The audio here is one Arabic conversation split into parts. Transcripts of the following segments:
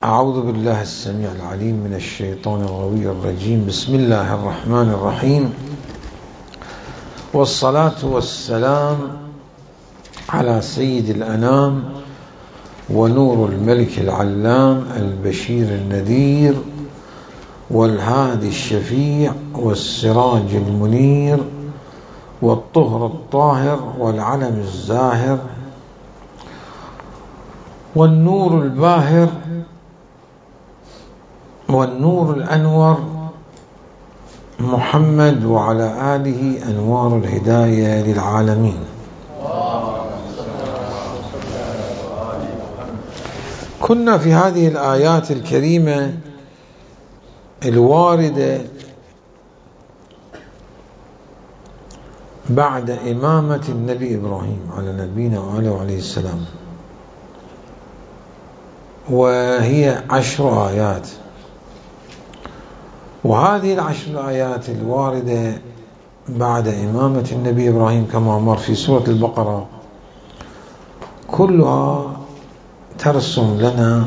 أعوذ بالله السميع العليم من الشيطان الغوي الرجيم. بسم الله الرحمن الرحيم، والصلاة والسلام على سيد الأنام ونور الملك العلام البشير النذير والهادي الشفيع والسراج المنير والطهر الطاهر والعلم الزاهر والنور الباهر والنور الأنور محمد وعلى آله أنوار الهداية للعالمين. كنا في هذه الآيات الكريمة الواردة بعد إمامة النبي إبراهيم على نبينا وعليه السلام، وهي 10 آيات. وهذه ال10 آيات الواردة بعد إمامة النبي إبراهيم كما مر في سورة البقرة كلها ترسم لنا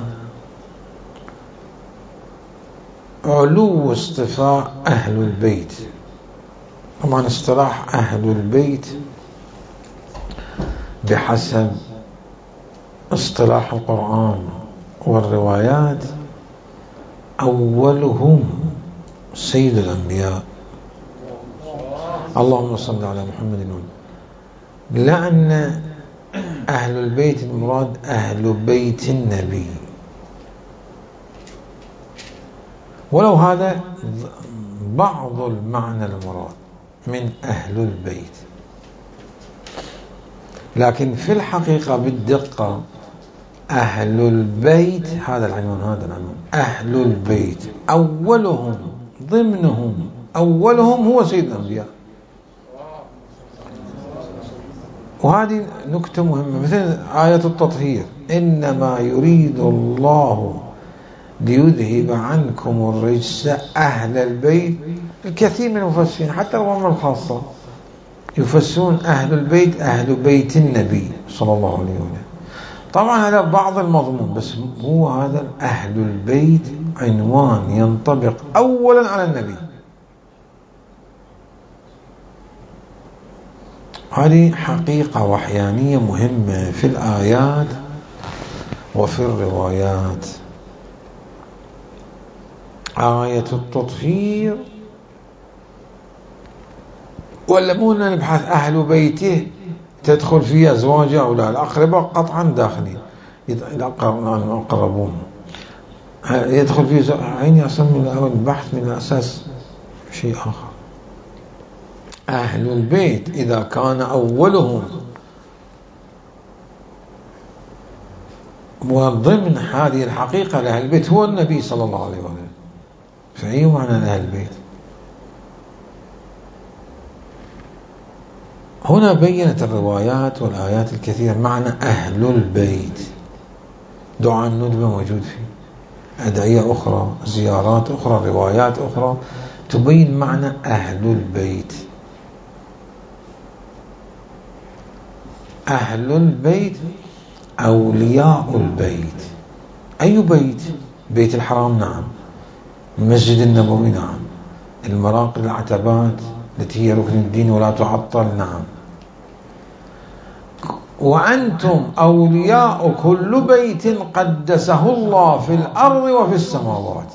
علو اصطفاء أهل البيت. طبعا اصطلاح أهل البيت بحسب اصطلاح القرآن والروايات أولهم سيد الأنبياء، اللهم صل على محمد. لأن أهل البيت المراد أهل بيت النبي، ولو هذا بعض المعنى المراد من أهل البيت، لكن في الحقيقة بالدقة أهل البيت هذا العنوان أهل البيت أولهم ضمنهم أولهم هو سيد الأنبياء. وهذه نكتة مهمة، مثل آية التطهير: إنما يريد الله ليذهب عنكم الرجس أهل البيت. الكثير من المفسرين حتى العلماء الخاصة يفسرون أهل البيت أهل بيت النبي صلى الله عليه وسلم. طبعا هذا بعض المضمون، بس هو هذا أهل البيت عنوان ينطبق أولا على النبي. هذه حقيقة وحيانية مهمة في الآيات وفي الروايات. آية التطهير ولا مو نبحث أهل بيته تدخل فيه أزواجه أو لا؟ الأقرباء قطعا داخلين، الأقربون يدخل فيه عيني أصلا من أول البحث من الأساس شيء آخر. أهل البيت إذا كان أولهم وضمن هذه الحقيقة لأهل البيت هو النبي صلى الله عليه وسلم، فأي معنى أهل البيت؟ هنا بيّنت الروايات والآيات الكثيرة معنى أهل البيت. دعاء الندبة موجود فيه، أدعية أخرى، زيارات أخرى، روايات أخرى تبين معنى أهل البيت. أهل البيت أولياء البيت. أي بيت؟ بيت الحرام نعم، المسجد النبوي نعم، المراقد العتبات التي هي ركن الدين ولا تعطل نعم. وأنتم أولياء كل بيت قدسه الله في الأرض وفي السماوات.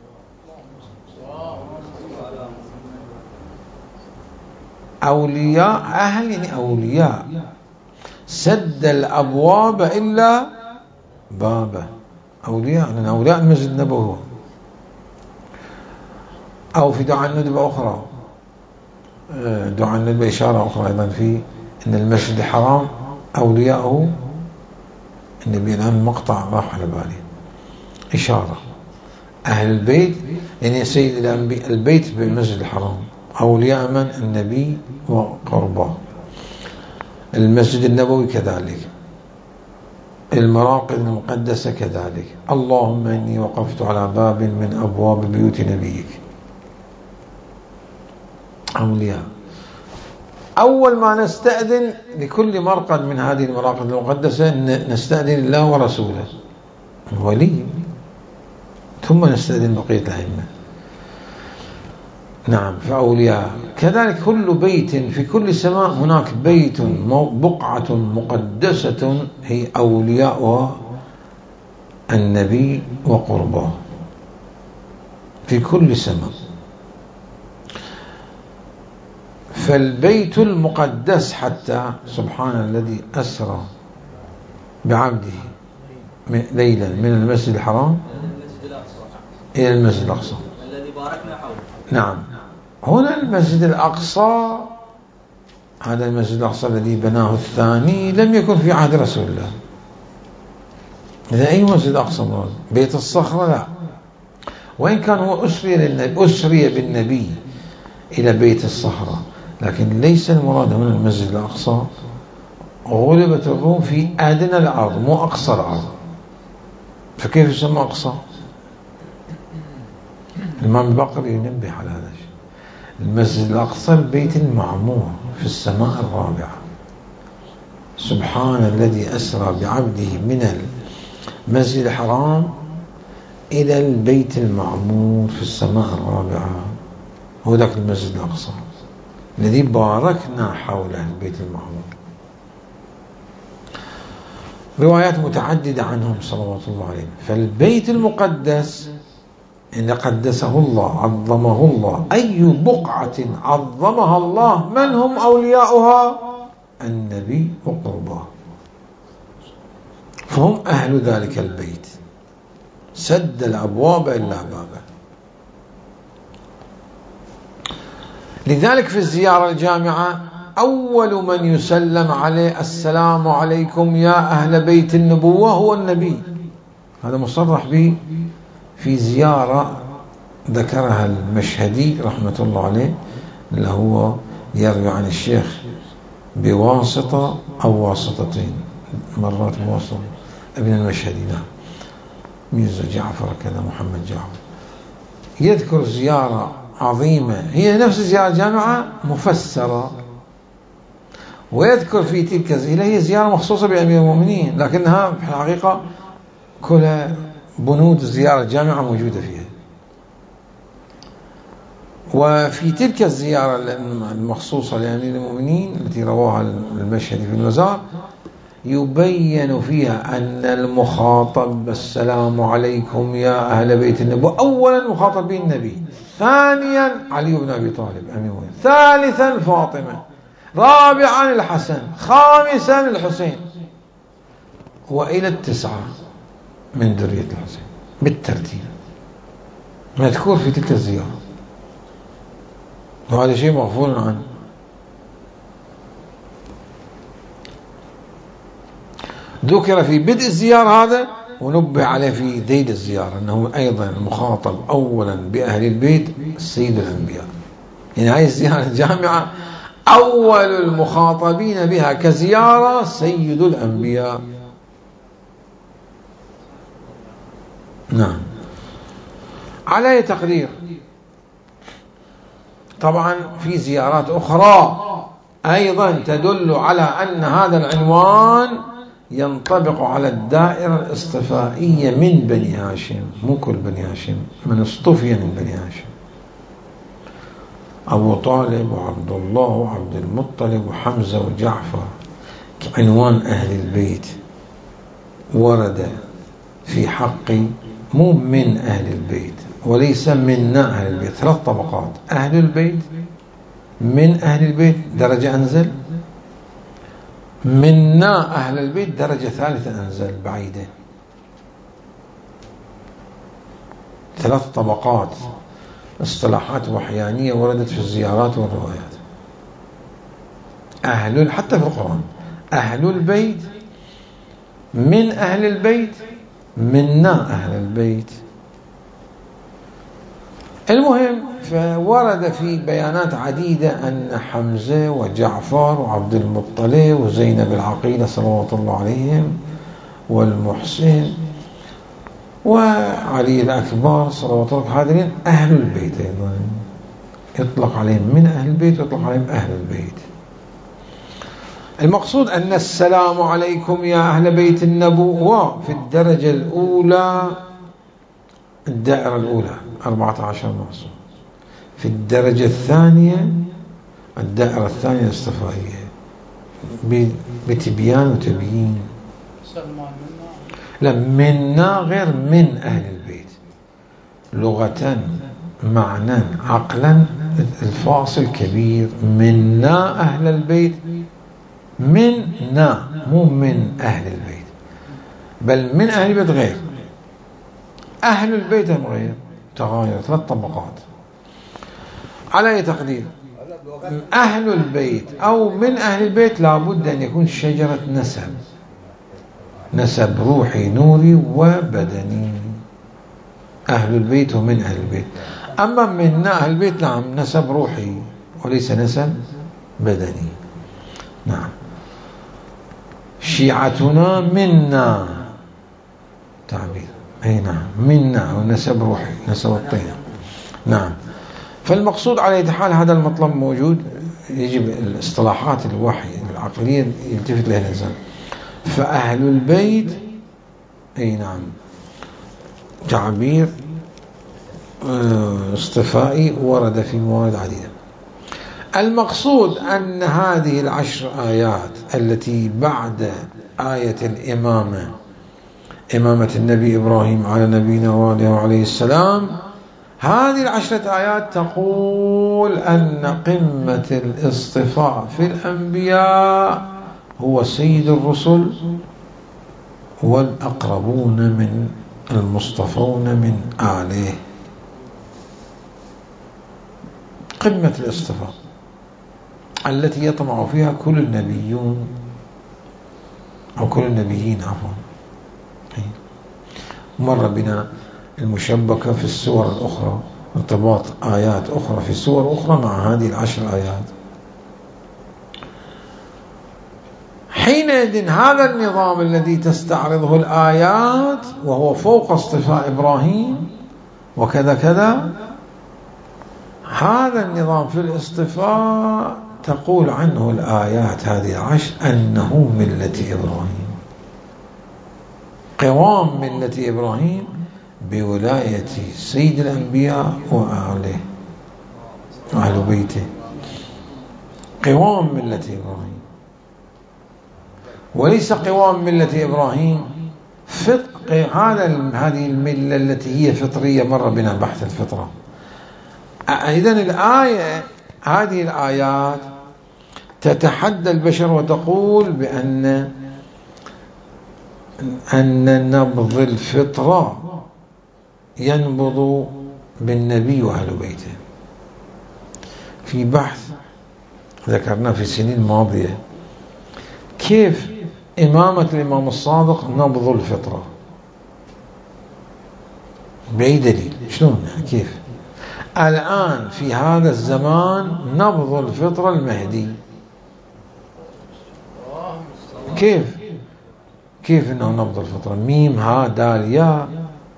أولياء أهل يعني أولياء، سد الأبواب إلا بابه. أولياء من أولياء المسجد النبوي. أو في دعاء الندبة أخرى، دعاء الندبة إشارة أخرى أيضا في أن المسجد الحرام أولياءه النبي. الآن مقطع راح على بالي إشارة أهل البيت يعني سيد الأنبياء. البيت بالمسجد الحرام أولياء من؟ النبي وقربه. المسجد النبوي كذلك، المراقد المقدسة كذلك. اللهم إني وقفت على باب من أبواب بيوت نبيك. أولياء. أول ما نستأذن لكل مرقد من هذه المراقد المقدسة نستأذن الله ورسوله. ولي ثم نستأذن بقية الأئمة. نعم. فأولياء كذلك كل بيت في كل سماء هناك بيت بقعة مقدسة هي أولياء النبي وقربه في كل سماء. فالبيت المقدس حتى سبحان الذي أسرى بعبده ليلا من المسجد الحرام إلى المسجد الأقصى الذي باركنا حوله. نعم. هنا المسجد الأقصى، هذا المسجد الأقصى الذي بناه الثاني لم يكن في عهد رسول الله. إذا أي مسجد أقصى مراد؟ بيت الصخرة لا، وإن كان هو أسري بالنبي إلى بيت الصخرة، لكن ليس المراد من المسجد الأقصى. غلبت الروم في أدنى الأرض مو أقصى الأرض، فكيف يسمى أقصى؟ الإمام البقري ينبه على هذا الشيء. المسجد الأقصى البيت المعمور في السماء الرابعة. سبحان الذي أسرى بعبده من المسجد الحرام إلى البيت المعمور في السماء الرابعة، هو ذاك المسجد الأقصى الذي باركنا حوله البيت المعمور. روايات متعددة عنهم صلوات الله عليه. فالبيت المقدس إن قدسه الله عظمه الله. أي بقعة عظمها الله؟ من هم أولياؤها؟ النبي وقربه، فهم أهل ذلك البيت، سد الأبواب إلا بابه. لذلك في الزيارة الجامعة أول من يسلم عليه السلام عليكم يا أهل بيت النبوة هو النبي. هذا مصرح به في زيارة ذكرها المشهدي رحمة الله عليه، اللي هو يروي عن الشيخ بواسطة أو واسطتين، مرات بواسطة ابن المشهدي. نعم. ميرزا جعفر كذا محمد جعفر يذكر زيارة عظيمة هي نفس زيارة جامعة مفسرة، ويذكر في تلك هي زيارة مخصوصة بأمير المؤمنين، لكنها في الحقيقة كلها بنود زيارة جامعة موجودة فيها. وفي تلك الزيارة المخصوصة لأمير المؤمنين التي رواها المشهدي في المزار يبين فيها أن المخاطب السلام عليكم يا أهل بيت النبوة أولا مخاطب به النبي، ثانيا علي بن أبي طالب أمير المؤمنين، ثالثا فاطمة، رابعا الحسن، خامسا الحسين، وإلى 9 من ذرية الحسين بالترتيب مذكور في تلك الزيارة. وهذا شيء مغفور عنه. ذكر في بدء الزيارة هذا، ونبه عليه في ذيل الزيارة أنه أيضا المخاطب أولا بأهل البيت سيد الأنبياء. يعني هذه الزيارة الجامعة أول المخاطبين بها كزيارة سيد الأنبياء. نعم. على تقدير طبعا في زيارات أخرى أيضا تدل على أن هذا العنوان ينطبق على الدائرة الاصطفائية من بني هاشم، مو كل بني هاشم، من اصطفي من بني هاشم، أبو طالب وعبد الله وعبد المطلب وحمزة وجعفر. عنوان أهل البيت ورد في حق مو من أهل البيت وليس منا أهل البيت، 3 طبقات: أهل البيت، من أهل البيت درجة أنزل، منا أهل البيت درجة ثالثة أنزل بعيدة. 3 طبقات اصطلاحات وحيانية وردت في الزيارات والروايات. أهل حتى في القرآن أهل البيت، من أهل البيت، منا أهل البيت. المهم فورد في بيانات عديدة أن حمزة وجعفر وعبد المطلب وزينب العقيلة صلوات الله عليهم والمحسن وعلي الأكبر صلوات الله عليهم أهل البيت، أيضا يطلق عليهم من أهل البيت ويطلق عليهم أهل البيت. المقصود أن السلام عليكم يا أهل بيت النبوة في الدرجة الأولى الدائرة الأولى 14 معصوم. في الدرجة الثانية الدائرة الثانية الاصطفائية بتبيان وتبيين. لا، منا غير من أهل البيت، لغة معنى عقلا الفاصل كبير. منا أهل البيت، منا مو من أهل البيت، بل من أهل البيت غير، أهل البيت هم غير، تغاير 3 طبقات. على أي تقدير أهل البيت أو من أهل البيت لابد أن يكون شجرة نسب روحي نوري وبدني، أهل البيت ومن أهل البيت. أما من أهل البيت نعم نسب روحي وليس نسب بدني. نعم. شيعتنا منا تعبير، أي نعم منا ونسب روحي نسب الطين. نعم. فالمقصود على أي حال هذا المطلب موجود، يجب الاصطلاحات الوحي العقلية يلتفت لها الإنسان. فأهل البيت أي نعم تعبير اصطفائي ورد في موارد عديدة. المقصود أن هذه 10 آيات التي بعد آية الإمامة، إمامة النبي إبراهيم على نبينا وعليه السلام، هذه 10 آيات تقول أن قمة الاصطفاء في الأنبياء هو سيد الرسل والأقربون من المصطفون من آله. قمة الاصطفاء التي يطمع فيها كل النبيون أو كل النبيين عفوا. مر بنا المشبكة في السور الأخرى، ارتباط آيات أخرى في السور أخرى مع هذه 10 آيات. حينئذ هذا النظام الذي تستعرضه الآيات وهو فوق اصطفاء إبراهيم وكذا كذا، هذا النظام في الاصطفاء تقول عنه الآيات هذه 10 أنه ملة إبراهيم، قوام ملة إبراهيم بولاية سيد الأنبياء وآله وأهل بيته، قوام ملة إبراهيم، وليس قوام ملة إبراهيم هذه الملة التي هي فطرية. مر بنا بحث الفطرة. إذن هذه الآيات تتحدى البشر وتقول بأن نبض الفطرة ينبض بالنبي وأهل بيته. في بحث ذكرنا في السنين الماضية كيف إمامة الإمام الصادق نبض الفطرة، بأي دليل؟ شلون؟ كيف الآن في هذا الزمان نبض الفطرة المهدي؟ كيف إنه نبض الفطرة؟ ميم ها دال ياء،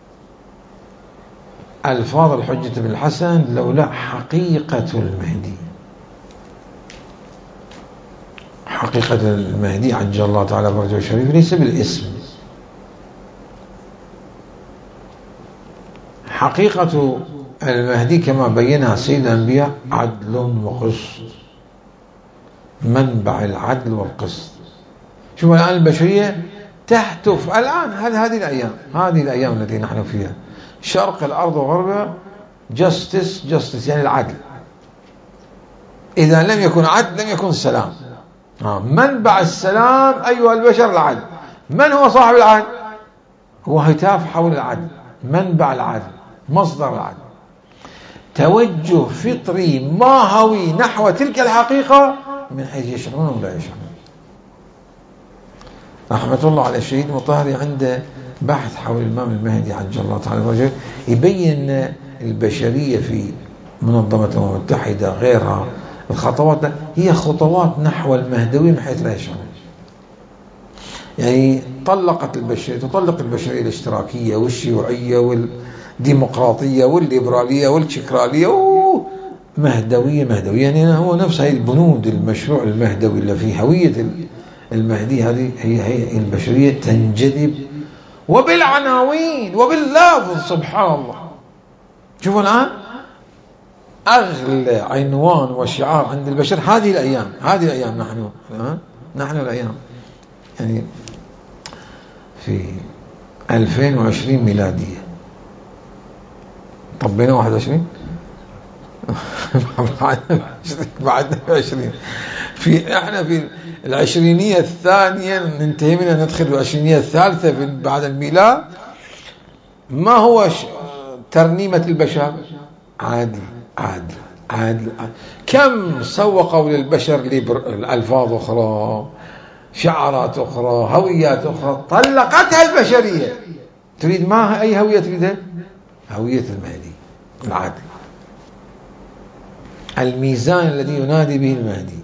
ألفاظ الحجة بن الحسن، لولا حقيقة المهدي. حقيقة المهدي عجل الله تعالى فرجه الشريف ليس بالاسم، حقيقة المهدي كما بينها سيد الأنبياء عدل وقسط، منبع العدل والقسط. شوف الآن البشرية تهتف الآن هذه الأيام التي نحن فيها، شرق الأرض وغربها جستس يعني العدل. إذا لم يكن عدل لم يكن السلام. منبع السلام أيها البشر العدل. من هو صاحب العدل؟ هو هتاف حول العدل، منبع العدل، مصدر العدل، توجه فطري ماهوي نحو تلك الحقيقة من حيث يشعرون ولا يشعرون. رحمة الله على الشهيد مطهري عنده بحث حول الإمام المهدي عجل الله تعالى فرجه، يبين البشرية في منظمة الأمم المتحدة غيرها الخطوات هي خطوات نحو المهدوي من حيث لا يشعرون. يعني تطلق البشرية الاشتراكية والشيوعية والديمقراطية والليبرالية والتشكرالية مهدوية يعني هو نفس هاي البنود المشروع المهدوي اللي في هوية المهدي. هذه هي البشرية تنجذب وبالعناوين وباللفظ. سبحان الله. شوفوا الآن أغلى عنوان وشعار عند البشر هذه الأيام، نحن الأيام يعني في 2020 ميلادية، طبينا 21 بعد 20 احنا في العشرينية الثانية ننتهي منها ندخل في العشرينية الثالثة بعد الميلاد. ما هو ترنيمة البشر؟ عادل عادل عادل. كم سوقوا للبشر الألفاظ أخرى، شعارات أخرى، هويات أخرى طلقتها البشرية. تريد معها أي هوية تريدها؟ هوية المهدي العادل، الميزان الذي ينادي به المهدي.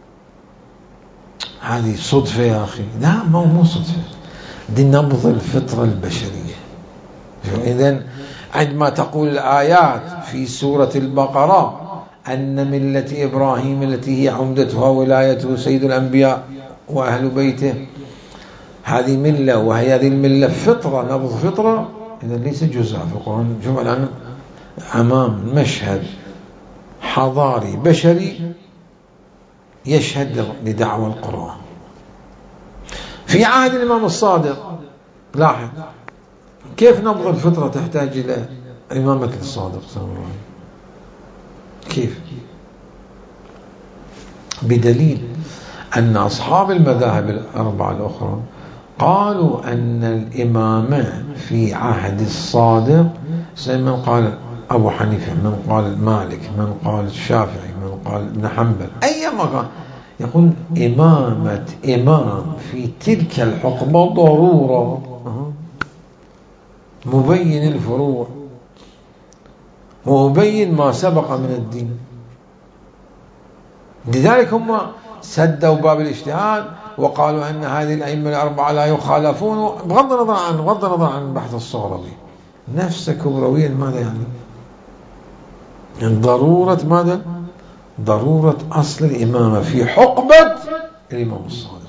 هذه صدفة يا أخي؟ لا، مو صدفة، دي نبض الفطرة البشرية. إذن عندما تقول الآيات في سورة البقرة أن ملة إبراهيم التي هي عمدتها ولايته سيد الأنبياء وأهل بيته، هذه ملة، وهي هذه الملة فطرة، نبض فطرة، إذن ليس جزء في القرآن. شوف الآن أمام مشهد حضاري بشري يشهد لدعوى القرآن في عهد الإمام الصادق. لاحظ كيف نبض الفطرة تحتاج إلى إمامة الصادق صلى الله عليه وسلم. كيف؟ بدليل أن أصحاب المذاهب الأربعة الأخرى قالوا أن الإمامة في عهد الصادق، من قال أبو حنيفة، من قال مالك، من قال الشافعي، من قال ابن حنبل، أي مكان، يقول إمامة إمام في تلك الحقبة ضرورة، مبين الفروع ومبين ما سبق من الدين. لذلك هم سدوا باب الاجتهاد وقالوا أن هذه الأئمة الأربعة لا يخالفون، بغض النظر عن البحث الصغروي. نفس كبرويا ماذا يعني ضرورة ماذا؟ ضرورة أصل الإمامة في حقبة الإمام الصادق،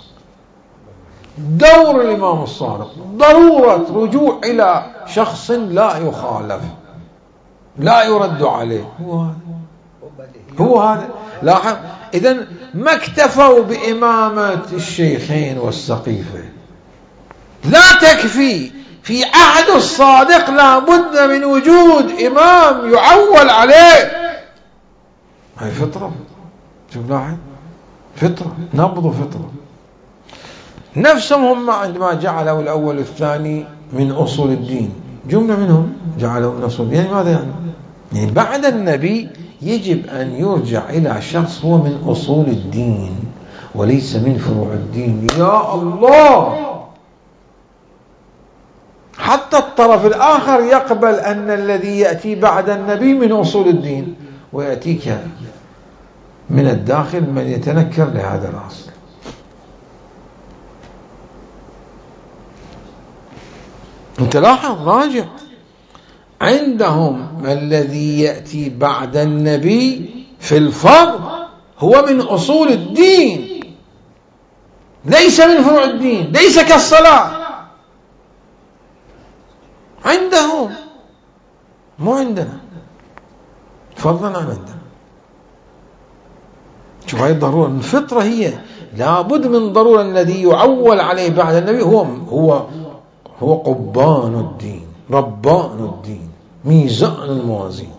دور الإمام الصادق، ضرورة رجوع إلى شخص لا يخالف لا يرد عليه. هو هذا. لاحظ، إذن ما اكتفوا بإمامة الشيخين والسقيفة، لا تكفي. في عهد الصادق لا بد من وجود إمام يعول عليه. هاي فطرة. شوف لاحظ، فطرة، نبض فطرة. نفسهم هم عندما جعلوا الأول والثاني من أصول الدين، جملة منهم جعلوا من أصول. يعني ماذا يعني بعد النبي يجب أن يرجع إلى شخص هو من أصول الدين وليس من فروع الدين. يا الله، حتى الطرف الآخر يقبل أن الذي يأتي بعد النبي من أصول الدين، ويأتيك من الداخل من يتنكر لهذا الأصل. انت لاحظ، راجع، عندهم الذي يأتي بعد النبي في الفرض هو من أصول الدين ليس من فروع الدين، ليس كالصلاة. عندهم، مو عندنا، فضلا عن عندنا. شوف هاي الضرورة، الفطرة هي لابد من ضرورة الذي يعول عليه بعد النبي هو قبان الدين، ربان الدين، ميزان الموازين،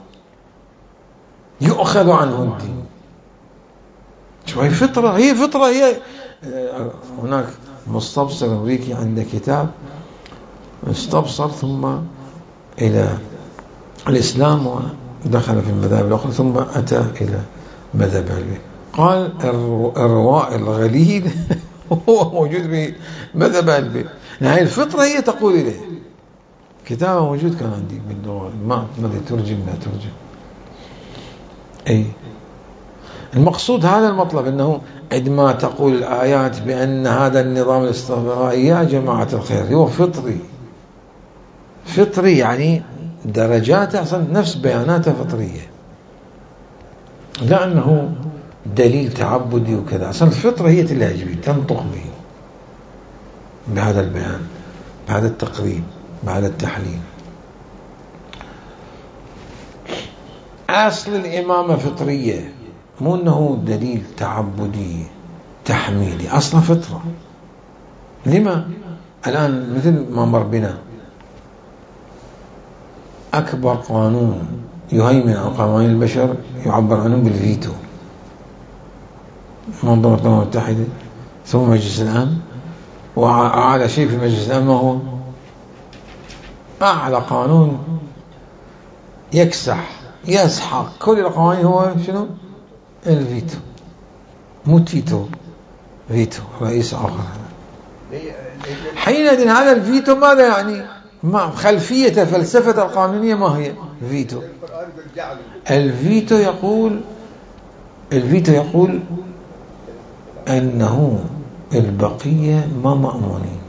يؤخذ عنه الدين. شو هي فطرة، هي فطرة. هي هناك مستبصر أمريكي عنده كتاب استبصر ثم إلى الإسلام ودخل في المذاهب الأخرى ثم أتى إلى مذهب الحنبلية. قال الرواء الغليل هو موجود في مذهب الحنبلية. يعني الفطرة هي تقول إليه. كتابه موجود كان عندي باللغة، ما ترجم لا ترجم. أي المقصود هذا المطلب، أنه عندما تقول الآيات بأن هذا النظام الاستغرائي يا جماعة الخير هو فطري، يعني درجاته أصلا نفس بياناته فطرية، لا أنه دليل تعبدي وكذا. أصلا الفطرة هي تلاجبي تنطق به بهذا البيان. بهذا التقريب، بهذا التحليل. أصل الإمامة فطرية، مو أنه دليل تعبدي تحميلي، أصلا فطرة. لما الآن مثل ما مر بنا أكبر قانون يهيمن على قوانين البشر يعبر عنه بالفيتو، منظمة الأمم المتحدة ثم مجلس الأمن، وأعلى شيء في مجلس الأمن ما هو؟ أعلى قانون يسحق كل القوانين هو شنو؟ الفيتو، مو تيتو، فيتو رئيس آخر. حينئذ هذا الفيتو ماذا يعني؟ ما خلفية فلسفة القانونية ما هي؟ فيتو. الفيتو يقول أنه البقية ما مأمونين،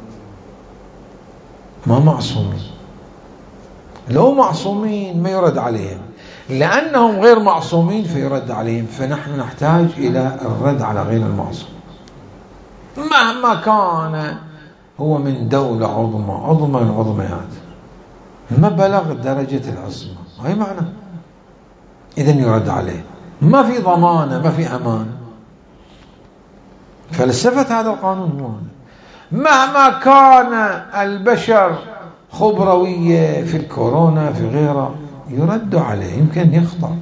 ما معصومين. لو معصومين ما يرد عليهم، لأنهم غير معصومين فيرد عليهم. فنحن نحتاج إلى الرد على غير المعصوم مهما كان هو من دولة عظمى من عظميات، ما بلغ درجة العصمة، هاي معنى. إذن يرد عليه، ما في ضمانة، ما في أمان. فلسفة هذا القانون هو مهما كان البشر خبروية في الكورونا في غيره يرد عليه، يمكن يخطأ.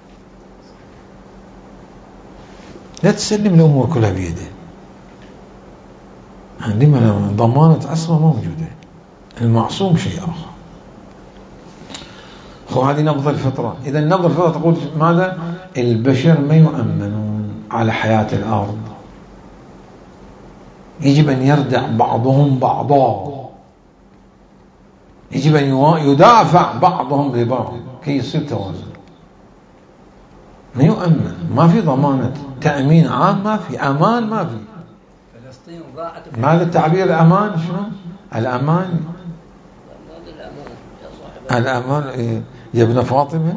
لا تسلم الأمور كلها بيده. عندما ضمانة عصمة موجودة، المعصوم شيء آخر. هذه نبض الفطرة. إذا نبض الفطرة تقول ماذا؟ البشر ما يؤمنون على حياة الأرض، يجب أن يردع بعضهم بعضا، يجب أن يدافع بعضهم لبعض كي يصير توازن. ما يؤمن، ما في ضمانة تأمين عام، ما في أمان، ما في. ماذا التعبير الأمان؟ شنو الأمان؟ الأمان يا ابن فاطمة،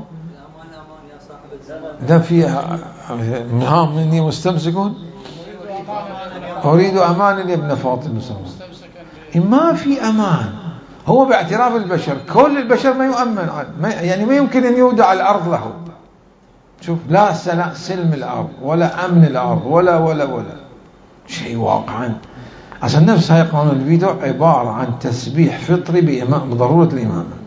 ده في مهام مني مستمسكون، أريد أمان يا ابن فاطمة. ما في أمان، هو باعتراف البشر، كل البشر ما يؤمن، يعني ما يمكن أن يودع الأرض له. شوف، لا سلم الأرض ولا أمن الأرض ولا شيء واقعا. عشان نفس هاي قانون الفيتو عبارة عن تسبيح فطري بضرورة الإمامة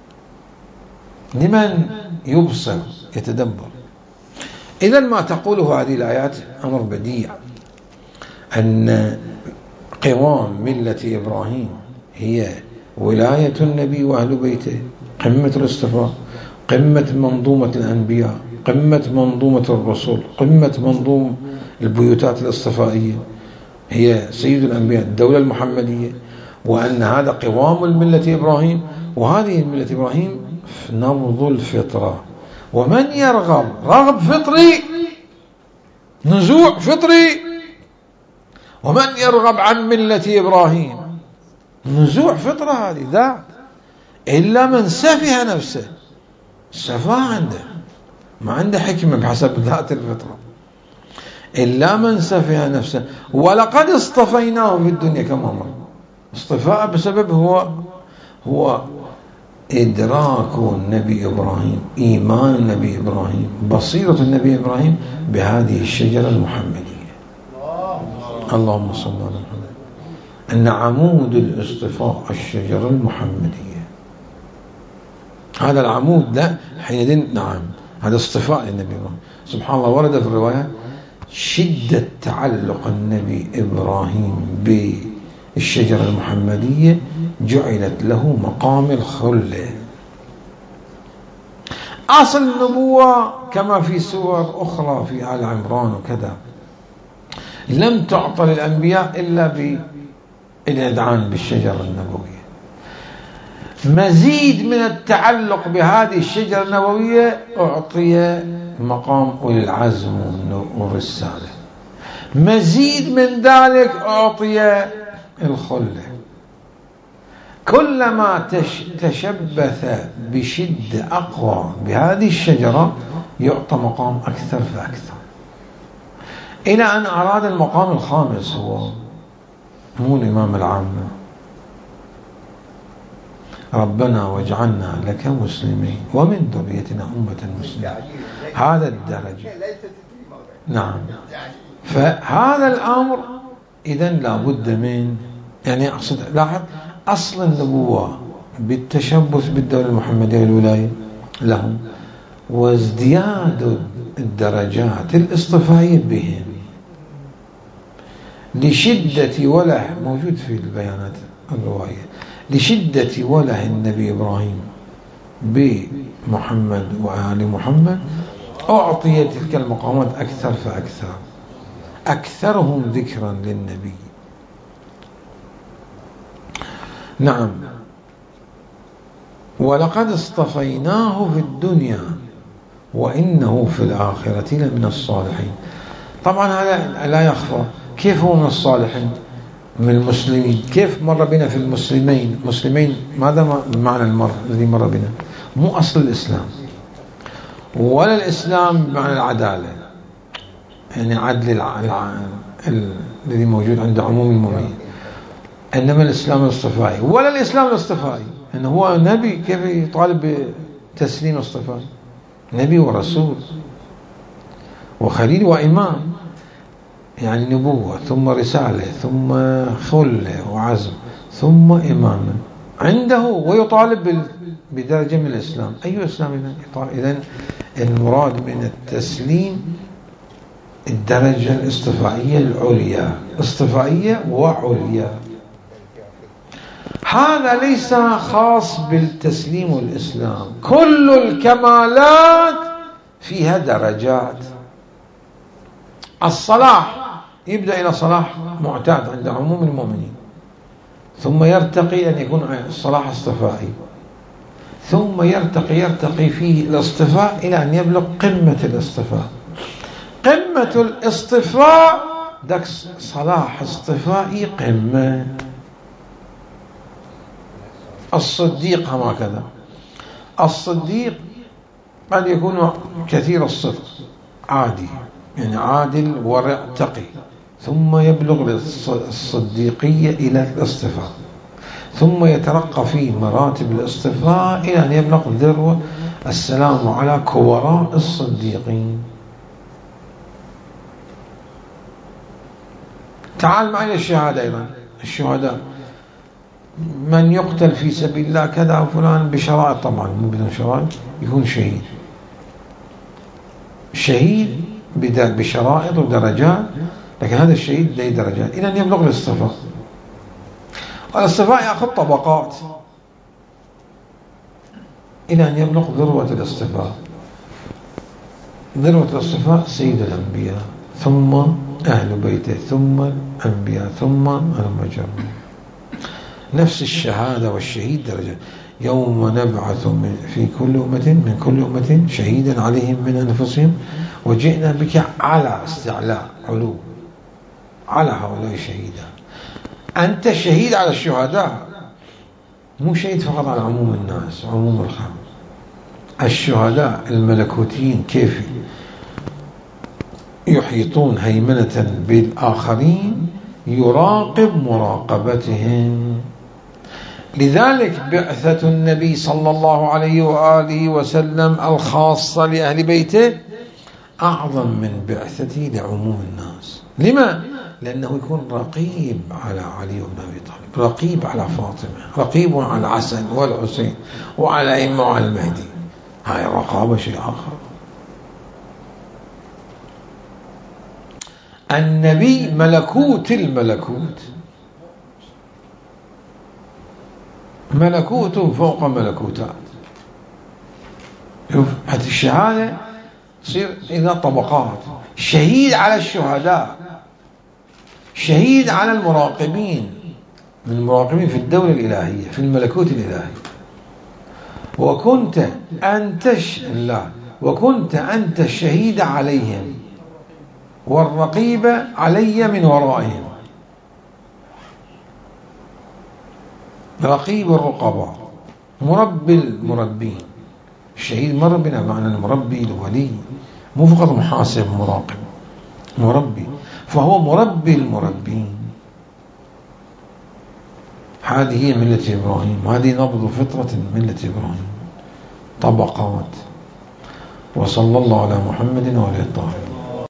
لمن يبصر يتدبر. إذا ما تقوله هذه الآيات أمر بديع، أن قوام ملة إبراهيم هي ولاية النبي وأهل بيته، قمة الاصطفاء، قمة منظومة الأنبياء، قمة منظومة الرسل، قمة منظومة البيوتات الاصطفائية، هي سيد الأنبياء، الدولة المحمدية، وأن هذا قوام الملة إبراهيم. وهذه الملة إبراهيم نبض الفطرة، ومن يرغب رغب فطري، نزوع فطري، ومن يرغب عن ملة إبراهيم نزوع فطرة، هذه ذات. إلا من سفه نفسه، السفاهة عنده، ما عنده حكمة بحسب ذات الفطرة. إلا من سفه نفسه. ولقد اصطفيناه في الدنيا، كما مر. اصطفاء بسبب هو إدراك النبي إبراهيم، إيمان النبي إبراهيم، بصيرة النبي إبراهيم بهذه الشجرة المحمدية. اللهم صل على محمد. أن عمود الاصطفاء الشجرة المحمدية، هذا العمود ده حينئذ نعم هذا اصطفاء للنبي إبراهيم. سبحان الله، ورد في الرواية شدة تعلق النبي إبراهيم بالشجرة المحمدية جعلت له مقام الخلة. أصل النبوة كما في سور أخرى في آل عمران وكذا لم تعطى للأنبياء إلا بالإذعان بالشجرة النبوية. مزيد من التعلق بهذه الشجرة النبوية أعطي مقام أولي العزم والرسالة. مزيد من ذلك أعطي الخلة. كلما تشبث بشدة أقوى بهذه الشجرة يعطى مقام أكثر فأكثر، إلى أن أراد المقام الخامس، هو مو الإمام العام، ربنا واجعلنا لك مسلمين ومن ذريتنا أمة مسلمة. هذا الدرجة. نعم. فهذا الأمر إذن لابد من، يعني أقصد لاحظ أصل النبوة بالتشبث بالدولة المحمدية والولاية لهم، وازدياد الدرجات الاصطفائية بهم لشدة وله، موجود في البيانات الرواية، لشدة وله النبي إبراهيم بمحمد وآل محمد أعطي تلك المقامات أكثر فأكثر، أكثرهم ذكرا للنبي. نعم. ولقد اصطفيناه في الدنيا وإنه في الآخرة لمن الصالحين. طبعا هذا لا يخفى. كيف هو من الصالحين؟ من المسلمين. كيف مر بنا في المسلمين؟ مسلمين ماذا معنى المر الذي مر بنا؟ مو أصل الإسلام، ولا الإسلام بمعنى العدالة، يعني عدل الذي موجود عند عموم المؤمنين، إنما الإسلام الاصطفائي، ولا الإسلام الاصطفائي إنه هو نبي كيف يطالب بتسليم اصطفائي؟ نبي ورسول وخليل وإمام، يعني نبوة ثم رسالة ثم خلة وعزم ثم إمامة عنده، ويطالب بدرجة من الإسلام. أي إسلام إذن؟ المراد من التسليم الدرجة الاصطفائية العليا، اصطفائية وعليا. هذا ليس خاص بالتسليم والإسلام، كل الكمالات فيها درجات. الصلاح يبدأ إلى صلاح معتاد عند عموم المؤمنين، ثم يرتقي أن يكون الصلاح اصطفائي، ثم يرتقي فيه الاصطفاء إلى أن يبلغ قمة الاصطفاء. قمة الاصطفاء ذاك صلاح اصطفائي قمة. الصديق هم هكذا. الصديق قد يكون كثير الصدق، عادي، يعني عادل ورع تقي، ثم يبلغ الصديقية إلى الاصطفاء، ثم يترقى في مراتب الاصطفاء إلى أن يبلغ ذروة السلام على كبراء الصديقين. تعال معي الشهادة أيضا. الشهداء من يقتل في سبيل الله كذا وفلان بشرائط، طبعا مو بدون شرائط يكون شهيد. شهيد بشرائط ودرجات، لكن هذا الشهيد له درجات إلى أن يبلغ الاصطفاء. والاصطفاء يأخذ طبقات إلى أن يبلغ ذروة الاصطفاء. ذروة الاصطفاء سيد الأنبياء، ثم أهل بيته، ثم الأنبياء، ثم المجر. نفس الشهادة والشهيد درجة. يوم نبعث في كل أمة من كل أمة شهيدا عليهم من أنفسهم وجئنا بك على استعلاء علو على هؤلاء شهيدا. أنت شهيد على الشهداء، مو شهيد فقط على عموم الناس، عموم الخلق. الشهداء الملكوتيين كيف يحيطون هيمنة بالآخرين، يراقب مراقبتهم. لذلك بعثة النبي صلى الله عليه وآله وسلم الخاصة لأهل بيته أعظم من بعثته لعموم الناس. لما؟ لأنه يكون رقيب على علي بن أبي طالب، رقيب على فاطمة، رقيب على الحسن والحسين وعلى أئمة وعلى المهدي. هاي الرقابة شيء آخر. النبي ملكوت الملكوت، ملكوت فوق ملكوتات. شوف حتى الشهادة تصير إذا طبقات. شهيد على الشهداء، شهيد على المراقبين، من المراقبين في الدولة الإلهية في الملكوت الإلهي. وكنت أنت الشهيد عليهم والرقيب علي من ورائهم. رقيب الرقباء، مربي المربين. الشهيد مر بنا معنى المربي الولي، مو فقط محاسب مراقب، مربي، فهو مربي المربين. هذه هي ملة إبراهيم، هذه نبض فطرة ملة إبراهيم، طبقات. وصلى الله على محمد وعلى آله الطاهرين.